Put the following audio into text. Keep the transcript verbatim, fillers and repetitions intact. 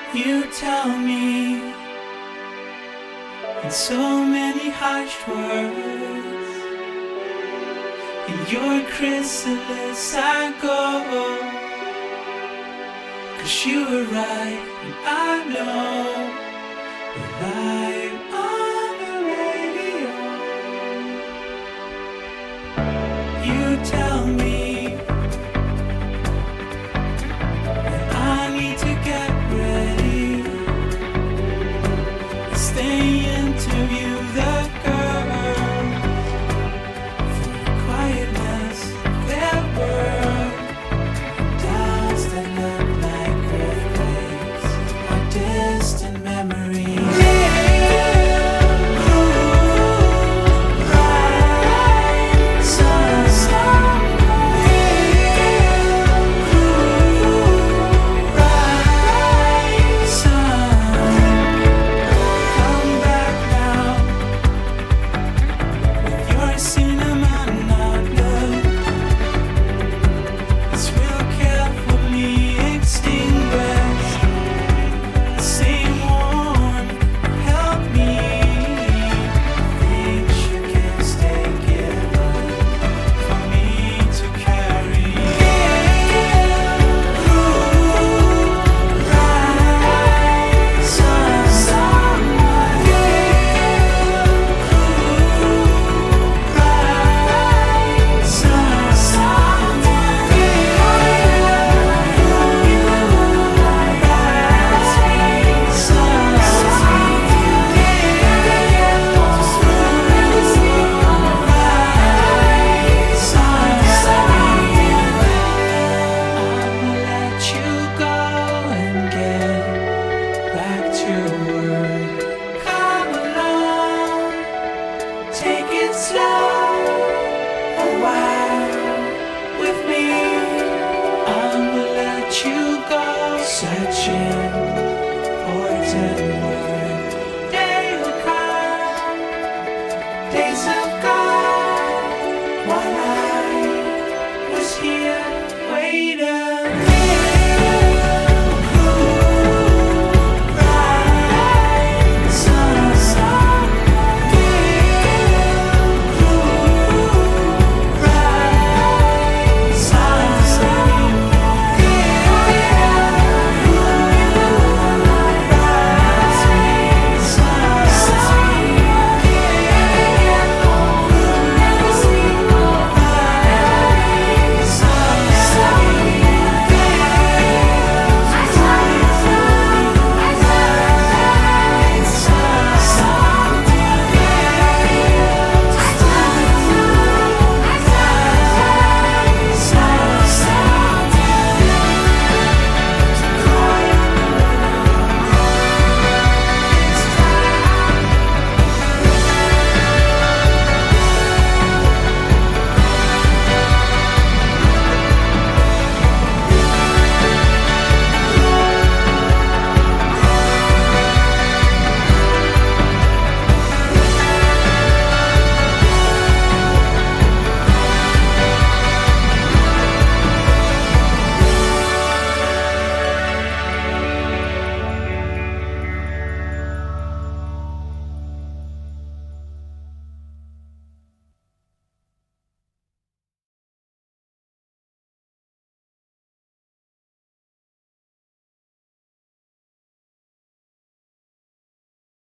You tell me in so many hushed words, in your chrysalis I go, 'cause you were right and I know we're live on the radio. You tell me that I need to get ready, stay interview the girl for the quietness of their world. Doubts that look like earthquakes or distant memories. You go searching for eternity.